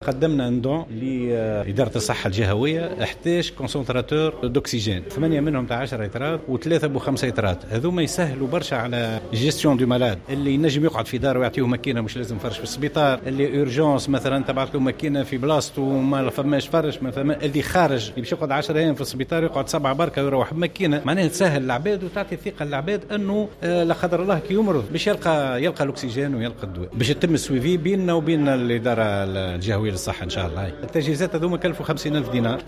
قدمنا ندون لإدارة الصحة الجهوية، احتاج كونسنتراتور دوكسيجين 8 منهم تاع 10 لترات و3 ب5 لترات. هذوما يسهلوا برشا على جيستيون دو مالاد، اللي ينجم يقعد في داره ويعطيوه ماكينه مش لازم فرش في السبيطار، اللي اورجونس مثلا تبعت له ماكينه في بلاصتو وما فماش فرش، ما فما اللي خارج اللي باش يقعد 10 ايام في السبيطار يقعد 7 بركه ويروح بماكينه. معناها تسهل العباد وتعطي ثقه للعباد انه لا قدر الله كي يمرض باش يلقى الاكسجين ويلقى الدواء، باش يتم السويفي بيننا وبين الاداره الجهويه للصحه ان شاء الله. التجهيزات هذوما كلفوا 50,000 دينار.